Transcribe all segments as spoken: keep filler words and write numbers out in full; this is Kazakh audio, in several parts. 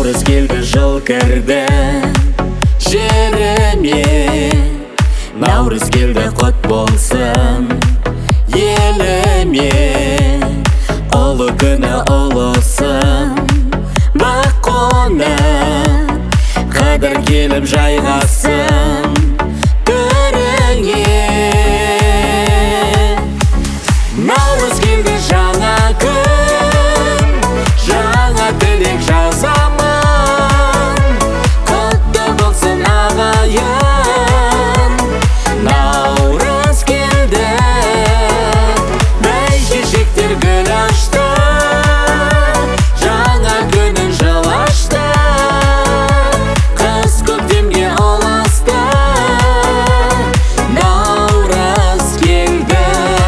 Наурыз келді, жыл кірді жеріме. Наурыз келді, құт болсын еліме. Ұлы күні ұлысын бақ қонып, қадір келіп жайғасын төріңе. Наурыз келді, жаңа күн, жаңа тілек жазамын. Құтты болсын ағайын. Наурыз келді, бәйшешектер гүл ашты, жаңа күнін жыл ашты. Қыз көктемге ұласты. Наурыз келді,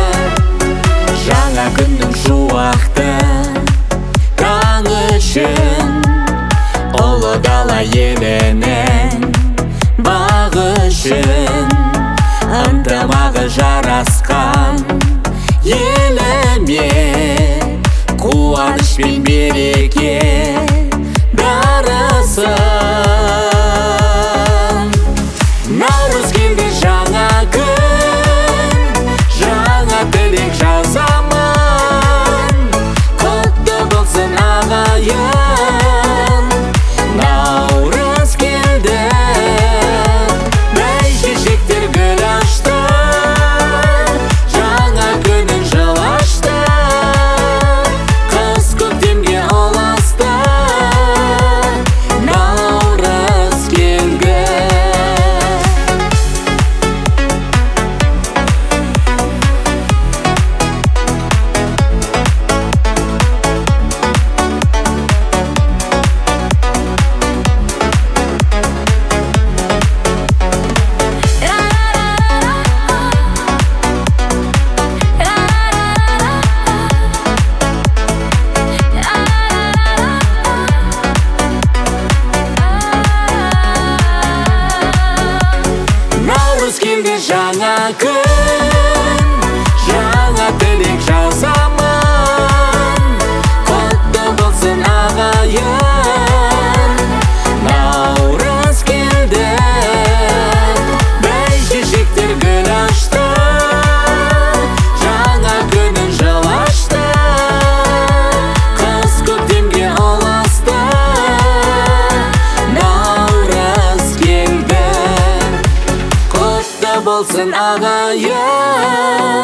жаңа күннің шуақты таң үшін. Ұлы дала елінің бағы үшін. Ынтымағы жарасқан еліме. Қуаныш пен береке дарысын. Наурыз келді, жаңа күн, жаңа тілек жазамын. Құтты болсын ағайын. Наурыз келді, бәйшешектер гүл ашты, жаңа күнін жыл ашты. Қыз көктемге ұласты. Наурыз келді. Наурыз келді, жаңа күн, жаңа тілек жазамын. Құтты болсын ағайын. Наурыз келді, бәйшешектер гүл ашты, жаңа күнін жыл ашты. Қыз көктемге ұласты. Наурыз келді, құтты болсын ағайын.